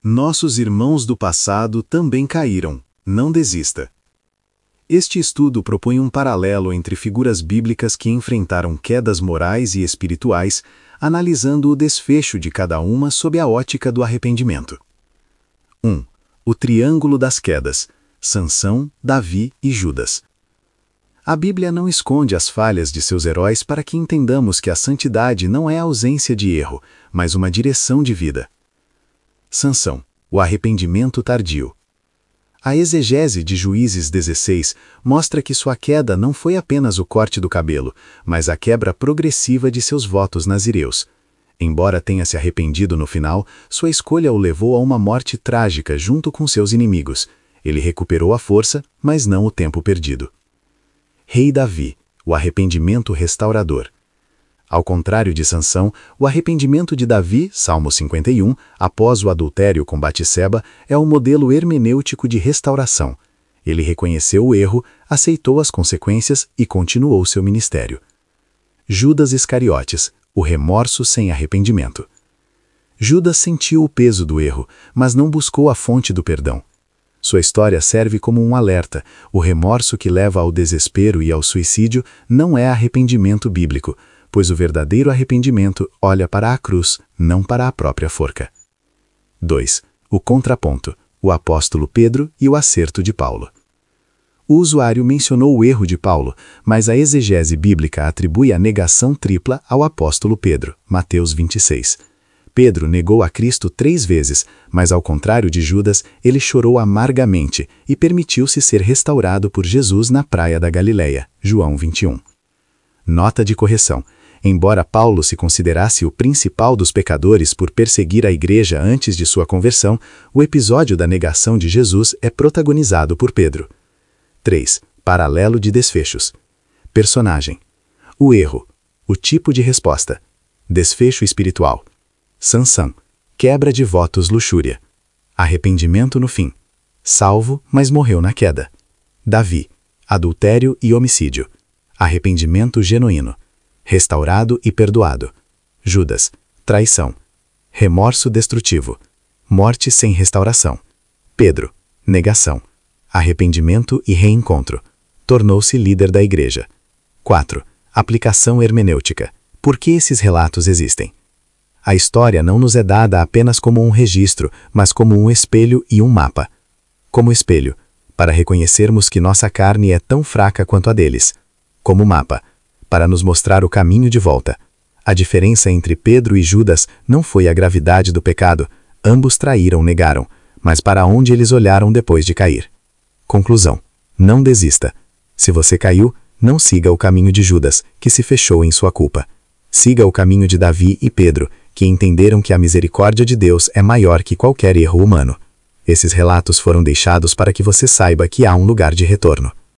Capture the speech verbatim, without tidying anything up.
Nossos irmãos do passado também caíram. Não desista. Este estudo propõe um paralelo entre figuras bíblicas que enfrentaram quedas morais e espirituais, analisando o desfecho de cada uma sob a ótica do arrependimento. um. O Triângulo das Quedas: Sansão, Davi e Judas. A Bíblia não esconde as falhas de seus heróis para que entendamos que a santidade não é a ausência de erro, mas uma direção de vida. Sansão, o arrependimento tardio. A exegese de Juízes dezesseis mostra que sua queda não foi apenas o corte do cabelo, mas a quebra progressiva de seus votos nazireus. Embora tenha se arrependido no final, sua escolha o levou a uma morte trágica junto com seus inimigos. Ele recuperou a força, mas não o tempo perdido. Rei Davi, o arrependimento restaurador. Ao contrário de Sansão, o arrependimento de Davi, Salmo cinquenta e um, após o adultério com Batseba, é o modelo hermenêutico de restauração. Ele reconheceu o erro, aceitou as consequências e continuou seu ministério. Judas Iscariotes, o remorso sem arrependimento. Judas sentiu o peso do erro, mas não buscou a fonte do perdão. Sua história serve como um alerta. O remorso que leva ao desespero e ao suicídio não é arrependimento bíblico, pois o verdadeiro arrependimento olha para a cruz, não para a própria forca. dois. O contraponto: o apóstolo Pedro e o acerto de Paulo. O usuário mencionou o erro de Paulo, mas a exegese bíblica atribui a negação tripla ao apóstolo Pedro, Mateus vinte e seis. Pedro negou a Cristo três vezes, mas ao contrário de Judas, ele chorou amargamente e permitiu-se ser restaurado por Jesus na praia da Galileia, João vinte e um. Nota de correção: embora Paulo se considerasse o principal dos pecadores por perseguir a igreja antes de sua conversão, o episódio da negação de Jesus é protagonizado por Pedro. três. Paralelo de desfechos. Personagem. O erro. O tipo de resposta. Desfecho espiritual. Sansão. Quebra de votos, luxúria. Arrependimento no fim. Salvo, mas morreu na queda. Davi. Adultério e homicídio. Arrependimento genuíno. Restaurado e perdoado. Judas. Traição. Remorso destrutivo. Morte sem restauração. Pedro. Negação. Arrependimento e reencontro. Tornou-se líder da igreja. quatro. Aplicação hermenêutica. Por que esses relatos existem? A história não nos é dada apenas como um registro, mas como um espelho e um mapa. Como espelho, para reconhecermos que nossa carne é tão fraca quanto a deles. Como mapa, para nos mostrar o caminho de volta. A diferença entre Pedro e Judas não foi a gravidade do pecado, ambos traíram, negaram, mas para onde eles olharam depois de cair. Conclusão: não desista. Se você caiu, não siga o caminho de Judas, que se fechou em sua culpa. Siga o caminho de Davi e Pedro, que entenderam que a misericórdia de Deus é maior que qualquer erro humano. Esses relatos foram deixados para que você saiba que há um lugar de retorno.